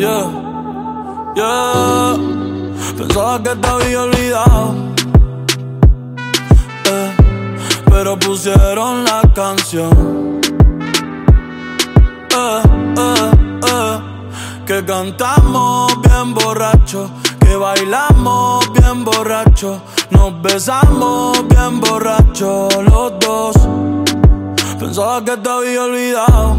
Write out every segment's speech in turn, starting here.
Yeah, yeah. Pensaba que te había olvidado, pero pusieron la canción, que cantamos bien borrachos, que bailamos bien borrachos, nos besamos bien borrachos los dos. Pensaba que te había olvidado,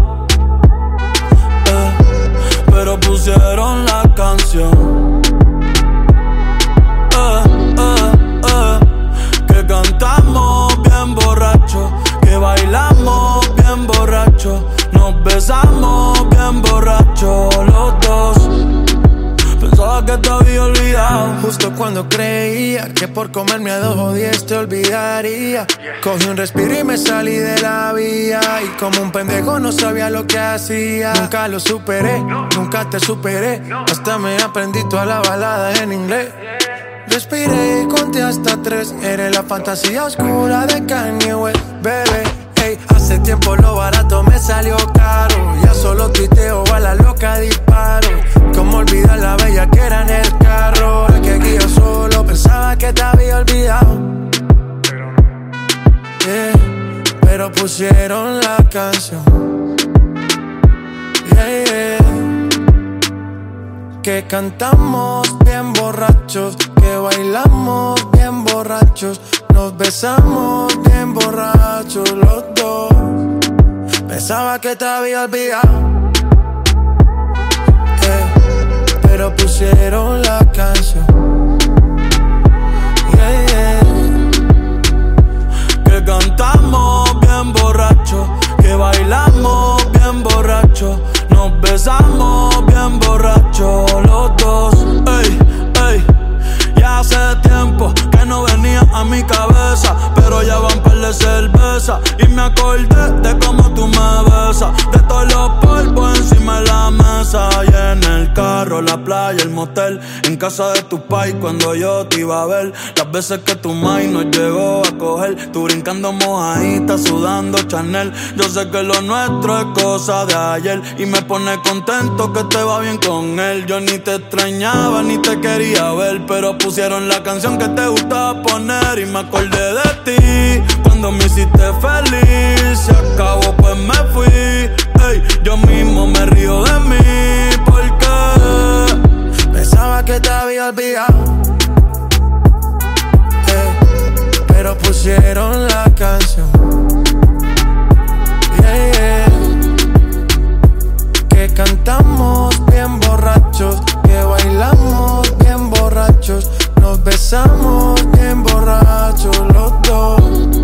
pero pusieron la canción, que cantamos bien borrachos, que bailamos bien borrachos, nos besamos bien borrachos los dos. Pensaba que te había olvidado. Justo cuando creía que por comerme a 2 o 10 te olvidaría, cogí un respiro y me salí de la vía. Y como un pendejo no sabía lo que hacía. Nunca lo superé, nunca te superé. Hasta me aprendí toda la balada en inglés. Respiré y conté hasta 3. Eres la fantasía oscura de Kanye West, bebé. Ey, hace tiempo lo barato me salió caro. Ya solo tuiteo, a la loca disparo. Cómo olvidar la bella que era en el carro. El que aquí yo solo pensaba que te había olvidado, pero pusieron la canción, que cantamos bien borrachos, que bailamos bien borrachos, nos besamos bien borrachos los dos. Pensaba que te había olvidado, pero pusieron la canción, que cantamos bien borrachos, que bailamos bien borrachos, nos besamos bien borrachos los dos. Ey, ey, ya hace tiempo que no venía a mi cabeza, pero ya van par de cerveza y me acordé de cómo tú me besas, de todos los polvos encima de la mesa, y en el carro, la playa, el motel, en casa de tu pai cuando yo te iba a ver, las veces que tu mai nos llegó a coger, tú brincando mojadita, sudando Chanel. Yo sé que lo nuestro es cosa de ayer y me pone contento que te va bien con él. Yo ni te extrañaba ni te quería ver, pero pusieron la canción que te gustaba poner y me acordé de ti cuando me hiciste feliz. Se acabó pues me fui, ey, yo mismo me río de mí porque pensaba que te había olvidado, pero pusieron la canción, que cantamos bien borrachos, que bailamos bien borrachos, nos besamos bien borrachos los dos.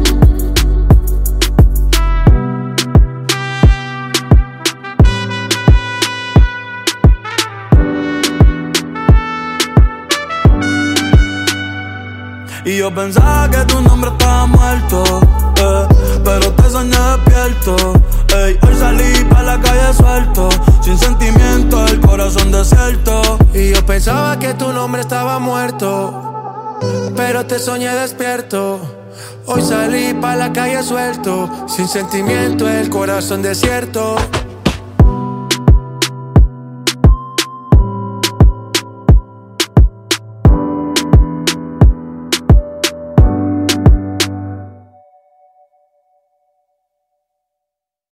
Y yo pensaba que tu nombre estaba muerto, pero te soñé despierto. Ey, hoy salí pa' la calle suelto, sin sentimiento, el corazón desierto. Y yo pensaba que tu nombre estaba muerto, pero te soñé despierto. Hoy salí pa' la calle suelto, sin sentimiento, el corazón desierto.